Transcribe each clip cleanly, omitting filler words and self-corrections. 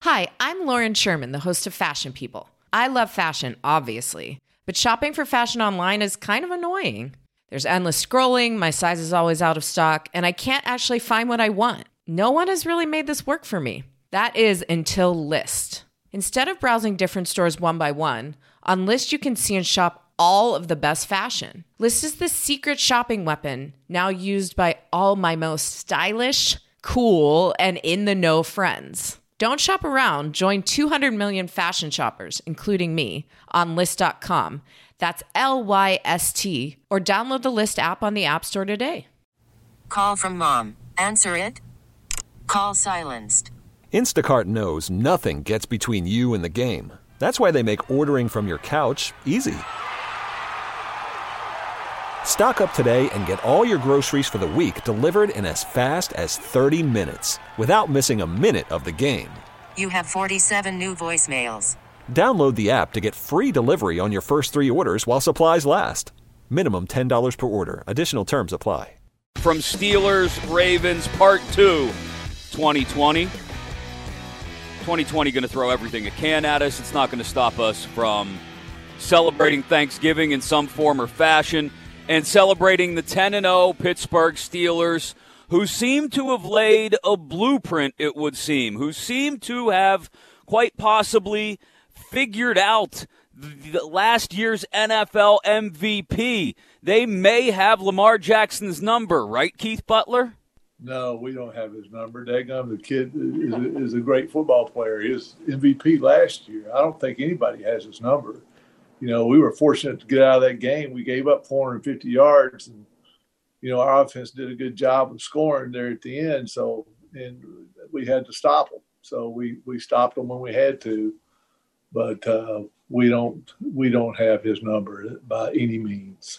Hi, I'm Lauren Sherman, the host of Fashion People. I love fashion, obviously, but shopping for fashion online is kind of annoying. There's endless scrolling, my size is always out of stock, and I can't actually find what I want. No one has really made this work for me. That is until Lyst. Instead of browsing different stores one by one, on Lyst you can see and shop all of the best fashion. Lyst is the secret shopping weapon, now used by all my most stylish, cool, and in-the-know friends. Don't shop around. Join 200 million fashion shoppers, including me, on Lyst.com. That's Lyst, or download the Lyst app on the App Store today. Call from mom. Answer it. Call silenced. Instacart knows nothing gets between you and the game. That's why they make ordering from your couch easy. Stock up today and get all your groceries for the week delivered in as fast as 30 minutes without missing a minute of the game. You have 47 new voicemails. Download the app to get free delivery on your first 3 orders while supplies last. Minimum $10 per order. Additional terms apply. From Steelers, Ravens, Part 2, 2020. 2020 going to throw everything it can at us. It's not going to stop us from celebrating Thanksgiving in some form or fashion and celebrating the 10-0 Pittsburgh Steelers, who seem to have laid a blueprint, it would seem, who seem to have quite possibly figured out the last year's NFL MVP. They may have Lamar Jackson's number, right, Keith Butler? No, we don't have his number. Daggum, the kid is a great football player. He was MVP last year. I don't think anybody has his number. You know, we were fortunate to get out of that game. We gave up 450 yards, and, you know, our offense did a good job of scoring there at the end. So, and we had to stop them. So we stopped them when we had to, but we don't have his number by any means.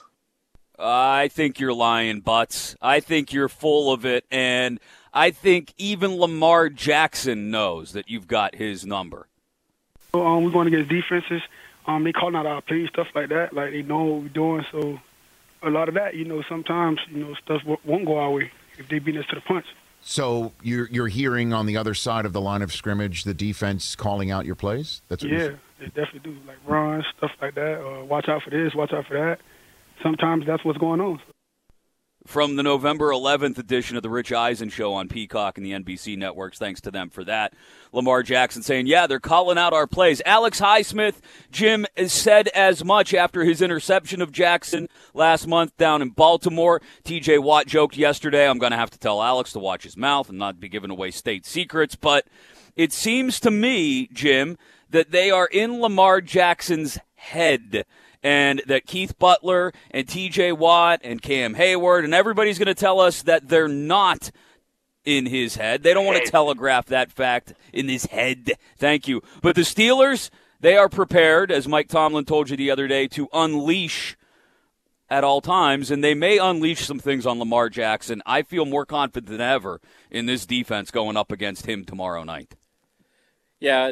I think you're lying, Butts. I think you're full of it, and I think even Lamar Jackson knows that you've got his number. We're going against defenses. They calling out our plays, stuff like that. Like, they know what we're doing. So a lot of that, you know, sometimes, you know, stuff won't go our way if they beat us to the punch. So you're hearing on the other side of the line of scrimmage the defense calling out your plays? That's what they definitely do. Like runs, stuff like that. Watch out for this, watch out for that. Sometimes that's what's going on. From the November 11th edition of the Rich Eisen Show on Peacock and the NBC networks, thanks to them for that. Lamar Jackson saying, yeah, they're calling out our plays. Alex Highsmith, Jim, said as much after his interception of Jackson last month down in Baltimore. TJ Watt joked yesterday, I'm going to have to tell Alex to watch his mouth and not be giving away state secrets. But it seems to me, Jim, that they are in Lamar Jackson's head, and that Keith Butler and T.J. Watt and Cam Hayward and everybody's going to tell us that they're not in his head. They don't want to telegraph that fact in his head. Thank you. But the Steelers, they are prepared, as Mike Tomlin told you the other day, to unleash at all times, and they may unleash some things on Lamar Jackson. I feel more confident than ever in this defense going up against him tomorrow night. Yeah,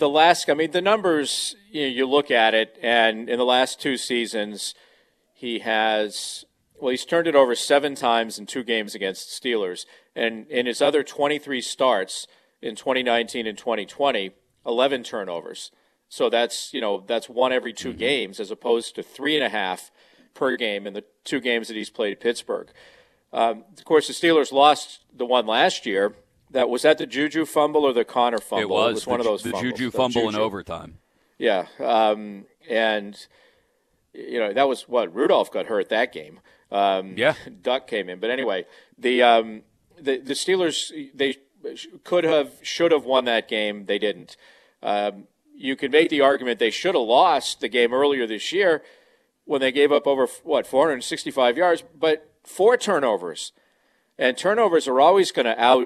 the numbers, you look at it, and in the last 2 seasons, he's turned it over 7 times in 2 games against the Steelers. And in his other 23 starts in 2019 and 2020, 11 turnovers. So that's 1 every 2 games as opposed to 3.5 per game in the 2 games that he's played Pittsburgh. Of course, the Steelers lost the one last year. Was that the Juju fumble or the Connor fumble? It was one of those fumbles. The Juju fumble in overtime. Yeah. And, that was Rudolph got hurt that game. Duck came in. But anyway, the Steelers, they should have won that game. They didn't. You can make the argument they should have lost the game earlier this year when they gave up over, 465 yards, but 4 turnovers. And turnovers are always going to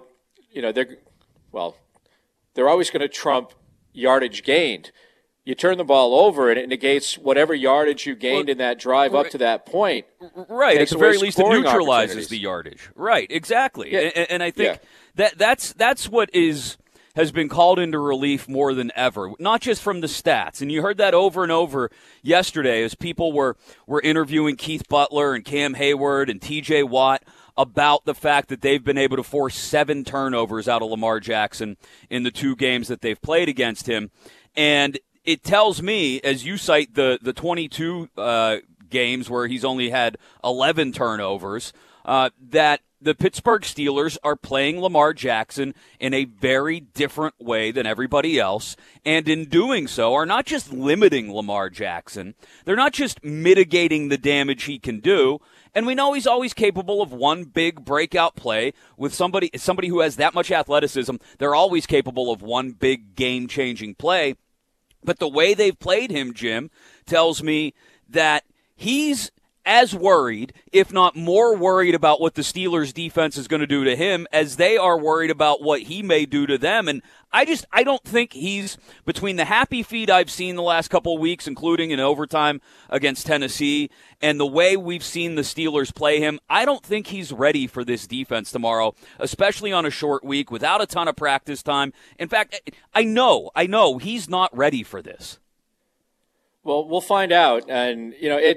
they're always going to trump yardage gained. You turn the ball over, and it negates whatever yardage you gained in that drive up to that point. Right, at the very least, it neutralizes the yardage. Right, exactly. Yeah. And I think that's what has been called into relief more than ever, not just from the stats. And you heard that over and over yesterday as people were interviewing Keith Butler and Cam Hayward and T.J. Watt about the fact that they've been able to force 7 turnovers out of Lamar Jackson in the 2 games that they've played against him. And it tells me, as you cite the 22 games where he's only had 11 turnovers, that the Pittsburgh Steelers are playing Lamar Jackson in a very different way than everybody else, and in doing so are not just limiting Lamar Jackson, they're not just mitigating the damage he can do, and we know he's always capable of one big breakout play with somebody who has that much athleticism. They're always capable of one big game-changing play, but the way they've played him, Jim, tells me that he's as worried, if not more worried, about what the Steelers' defense is going to do to him as they are worried about what he may do to them. And I don't think he's, between the happy feet I've seen the last couple of weeks, including in overtime against Tennessee, and the way we've seen the Steelers play him, I don't think he's ready for this defense tomorrow, especially on a short week without a ton of practice time. In fact, I know he's not ready for this. Well, we'll find out. And,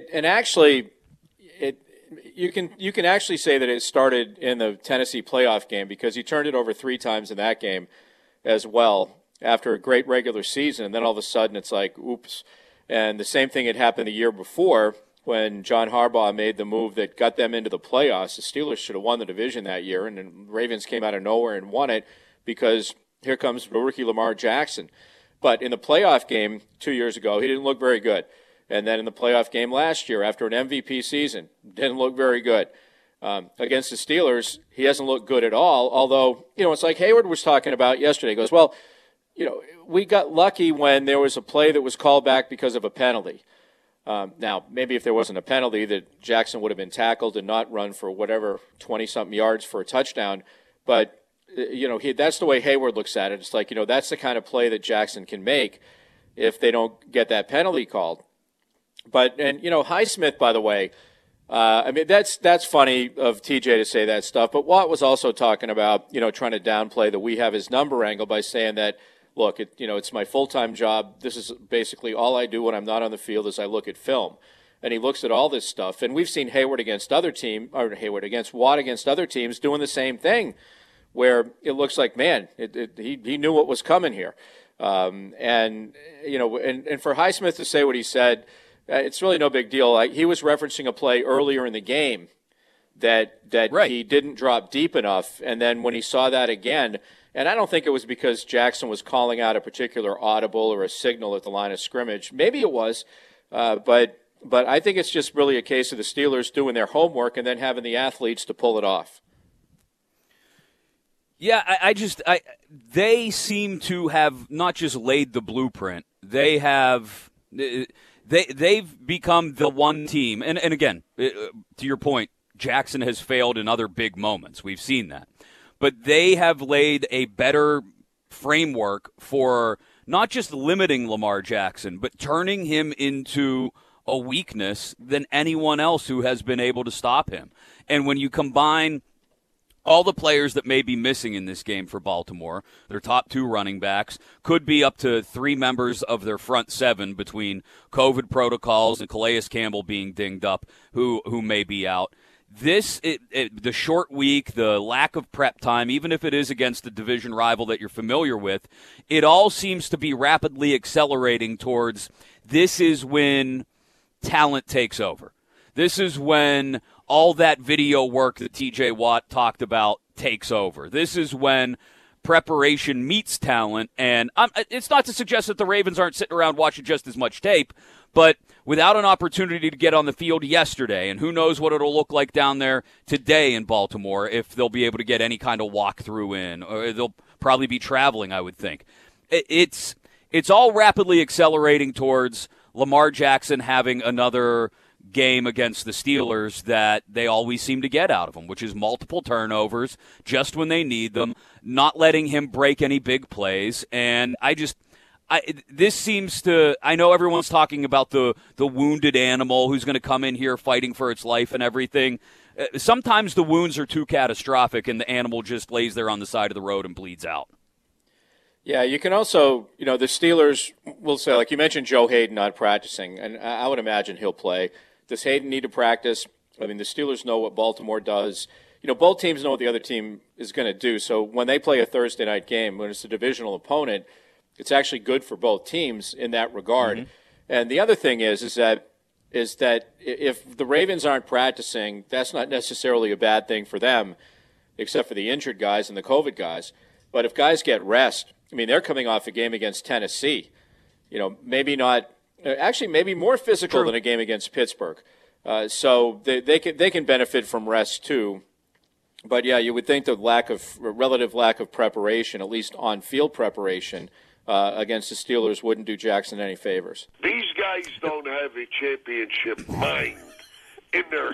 you can actually say that it started in the Tennessee playoff game because he turned it over 3 times in that game as well after a great regular season, and then all of a sudden it's like, oops. And the same thing had happened the year before when John Harbaugh made the move that got them into the playoffs. The Steelers should have won the division that year, and the Ravens came out of nowhere and won it because here comes rookie Lamar Jackson. But in the playoff game 2 years ago, he didn't look very good. And then in the playoff game last year, after an MVP season, didn't look very good. Against the Steelers, he hasn't looked good at all, although, it's like Hayward was talking about yesterday. He goes, well, we got lucky when there was a play that was called back because of a penalty. Now, maybe if there wasn't a penalty, that Jackson would have been tackled and not run for whatever 20-something yards for a touchdown. But, that's the way Hayward looks at it. It's like, that's the kind of play that Jackson can make if they don't get that penalty called. But, Highsmith, by the way, that's funny of TJ to say that stuff. But Watt was also talking about, trying to downplay the we have his number angle by saying that, look, it's my full-time job. This is basically all I do when I'm not on the field is I look at film. And he looks at all this stuff. And we've seen Watt against other teams doing the same thing, where it looks like, man, he knew what was coming here. And for Highsmith to say what he said, it's really no big deal. He was referencing a play earlier in the game that right. He didn't drop deep enough, and then when he saw that again, and I don't think it was because Jackson was calling out a particular audible or a signal at the line of scrimmage. Maybe it was, but I think it's just really a case of the Steelers doing their homework and then having the athletes to pull it off. Yeah, they seem to have not just laid the blueprint. They have. They've become the one team, and again, to your point, Jackson has failed in other big moments. We've seen that. But they have laid a better framework for not just limiting Lamar Jackson, but turning him into a weakness than anyone else who has been able to stop him. And when you combine all the players that may be missing in this game for Baltimore, their top 2 running backs, could be up to 3 members of their front 7 between COVID protocols and Calais Campbell being dinged up, who may be out. The short week, the lack of prep time, even if it is against a division rival that you're familiar with, it all seems to be rapidly accelerating towards this is when talent takes over. This is when all that video work that TJ Watt talked about takes over. This is when preparation meets talent. And it's not to suggest that the Ravens aren't sitting around watching just as much tape, but without an opportunity to get on the field yesterday, and who knows what it'll look like down there today in Baltimore, if they'll be able to get any kind of walkthrough in, or they'll probably be traveling, I would think. It's all rapidly accelerating towards Lamar Jackson having another game against the Steelers that they always seem to get out of him, which is multiple turnovers just when they need them, not letting him break any big plays. And this seems to, I know everyone's talking about the wounded animal who's going to come in here fighting for its life and everything. Sometimes the wounds are too catastrophic and the animal just lays there on the side of the road and bleeds out. Yeah, you can also, the Steelers will say, like you mentioned Joe Hayden not practicing, and I would imagine he'll play. Does Hayden need to practice? I mean, the Steelers know what Baltimore does. both teams know what the other team is going to do. So when they play a Thursday night game, when it's a divisional opponent, it's actually good for both teams in that regard. Mm-hmm. And the other thing is that if the Ravens aren't practicing, that's not necessarily a bad thing for them, except for the injured guys and the COVID guys. But if guys get rest, I mean, they're coming off a game against Tennessee. Maybe more physical than a game against Pittsburgh. So they can benefit from rest too. But yeah, you would think the relative lack of preparation, at least on-field preparation, against the Steelers wouldn't do Jackson any favors. These guys don't have a championship mind in their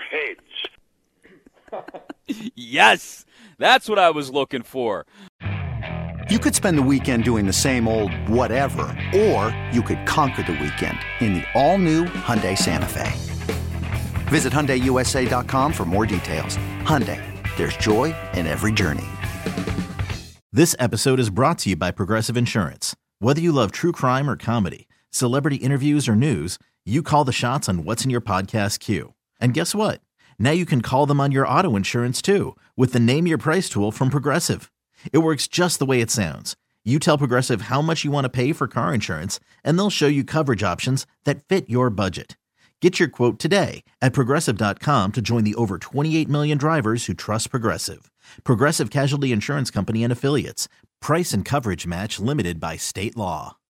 heads. Yes, that's what I was looking for. You could spend the weekend doing the same old whatever, or you could conquer the weekend in the all-new Hyundai Santa Fe. Visit HyundaiUSA.com for more details. Hyundai, there's joy in every journey. This episode is brought to you by Progressive Insurance. Whether you love true crime or comedy, celebrity interviews or news, you call the shots on what's in your podcast queue. And guess what? Now you can call them on your auto insurance too with the Name Your Price tool from Progressive. It works just the way it sounds. You tell Progressive how much you want to pay for car insurance, and they'll show you coverage options that fit your budget. Get your quote today at Progressive.com to join the over 28 million drivers who trust Progressive. Progressive Casualty Insurance Company and Affiliates. Price and coverage match limited by state law.